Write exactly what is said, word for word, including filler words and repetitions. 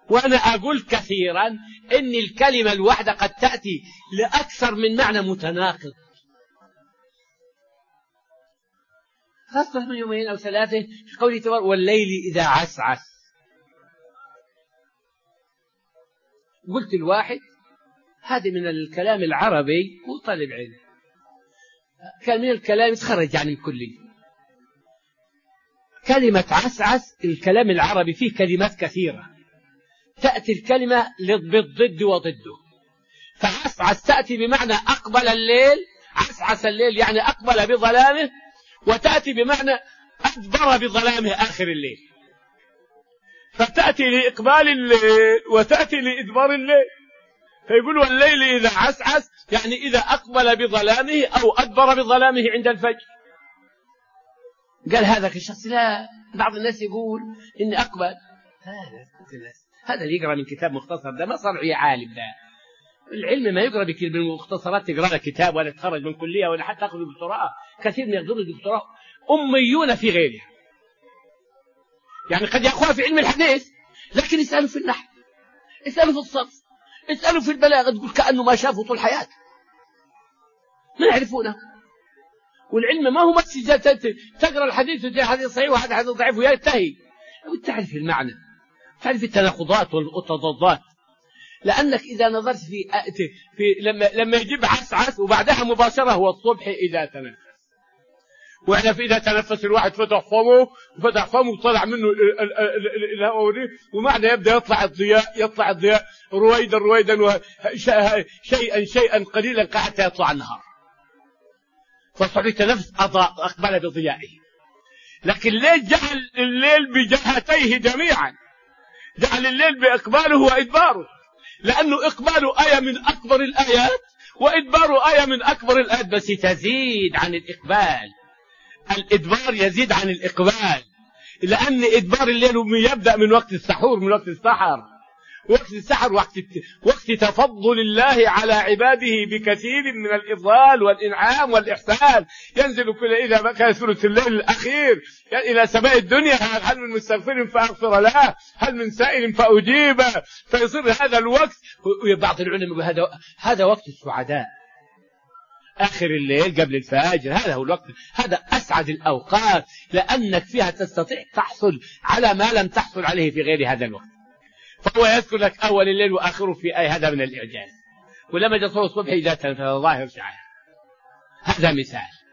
وأنا أقول كثيرا إن الكلمة الواحدة قد تأتي لأكثر من معنى متناقض. خاصة من يومين أو ثلاثة في قوله تبارك والليل إذا عسعس. قلت الواحد هذه من الكلام العربي، هو طالب علم، كان من الكلام يتخرج عن الكلية. كلمة عسعس الكلام العربي فيه كلمات كثيرة، تأتي الكلمة بالضد وضده. فعسعس تأتي بمعنى أقبل الليل، عسعس الليل يعني أقبل بظلامه، وتأتي بمعنى أدبر بظلامه آخر الليل. فتأتي لإقبال الليل وتأتي لإدبار الليل. فيقول والليل إذا عسعس يعني إذا أقبل بظلامه أو أدبر بظلامه عند الفجر. قال هذا الشخص لا، بعض الناس يقول إني أقبل، هذا اللي يقرأ من كتاب مختصر ده ما صار عالم. ده العلم ما يقرأ بالمختصرات، تقرأ لك كتاب ولا تخرج من كلية ولا حتى تأخذ دكتوراه. كثير من يأخذون الدكتوراه أميون في غيرها، يعني قد يأخذها في علم الحديث لكن يسألوا في النحو، يسألوا في الصرف، يسألوا في البلاغة، تقول كأنه ما شافوا طول حياته، ما يعرفونه. والعلم ما هو بس تقرأ الحديث وتجي حديث صحيح وهذا حديث ضعيف وينتهي، تعرف المعنى، تعرف التناقضات والتضادات. لأنك إذا نظرت في, في لما لما يجيب عسعس وبعدها مباشرة هو الصبح إذا تنفس. وإحنا في إذا تنفس الواحد فتح فمه وفتح فمه وطلع منه الهواء، ومعنى يبدأ يطلع الضياء، يطلع الضياء رويدا رويدا شيئا شيئا قليلا حتى يطلع النهار. فالصبح تنفس أضاء أقبل بضيائه. لكن الليل جعل الليل بجهتيه جميعا، جعل الليل بإقباله وإدباره، لأنه إقباله آية من أكبر الآيات وإدباره آية من أكبر الآيات، بس تزيد عن الإقبال. الإدبار يزيد عن الإقبال، لأن إدبار الليل يبدأ من وقت السحور، من وقت السحر. وقت السحر وقت وقت تفضل الله على عباده بكثير من الإفضال والإنعام والإحسان. ينزل كل إذا بكى ثلث الليل الأخير يعني إلى سماء الدنيا، هل من مستغفر فأغفر له، هل من سائل فأجيبه. فيصير هذا الوقت، بعض العلماء هذا هذا وقت السعداء، آخر الليل قبل الفجر، هذا هو الوقت، هذا أسعد الأوقات، لأنك فيها تستطيع تحصل على ما لم تحصل عليه في غير هذا الوقت. فهو يذكر لك أول الليل وآخره في أي، هذا من الإعجاز. ولما جاء صلاة الصبح إذا تنفذ الظاهر شعار، هذا مثال.